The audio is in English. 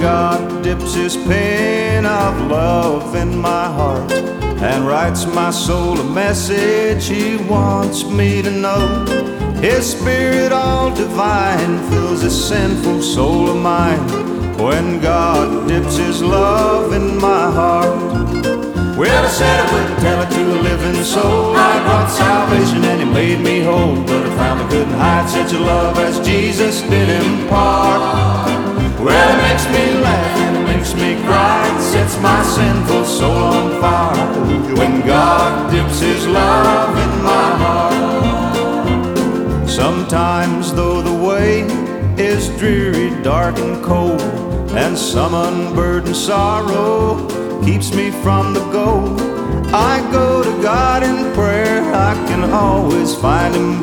God dips his pen of love in my heart and writes my soul a message he wants me to know. His spirit all divine fills this sinful soul of mine. When God dips his love in my heart, well, I said I wouldn't tell it to a living soul. I brought salvation and he made me whole, but I found I couldn't hide such a love as Jesus did impart. Well, it makes me laugh and it makes me cry. It sets my sinful soul on fire when God dips his love in my heart. Sometimes though the way is dreary, dark and cold, and some unburdened sorrow keeps me from the goal, I go to God in prayer. I can always find him